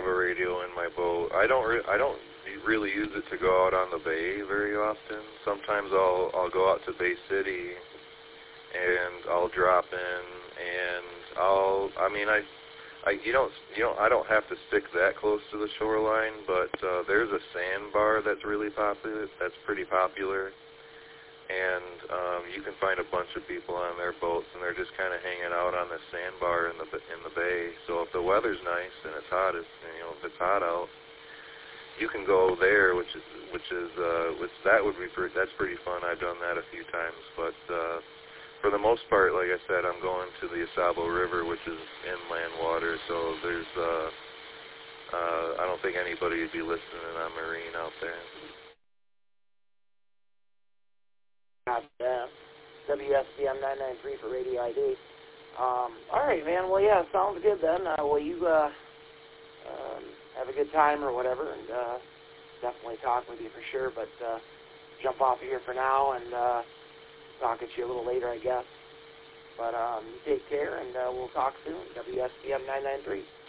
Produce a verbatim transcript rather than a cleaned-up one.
have a radio in my boat. I don't re- I don't really use it to go out on the bay very often. Sometimes I'll I'll go out to Bay City and I'll drop in and I'll I mean I I you don't you know I don't have to stick that close to the shoreline, but uh, there's a sandbar that's really popular. That's pretty popular. And um, you can find a bunch of people on their boats, and they're just kind of hanging out on the sandbar in the in the bay. So if the weather's nice and it's hot, it's, you know, if it's hot out, you can go there, which is which is uh, which that would be pretty, that's pretty fun. I've done that a few times, but uh, for the most part, like I said, I'm going to the Asabo River, which is inland water. So there's uh, uh, I don't think anybody would be listening on marine out there. Uh, W S B M nine nine three for Radio I D. Um, all right, man. Well, yeah, sounds good then. Uh, well, you uh, um, have a good time or whatever, and uh, definitely talk with you for sure. But uh, jump off of here for now, and uh, talk at you a little later, I guess. But um, you take care, and uh, we'll talk soon. W S B M nine nine three.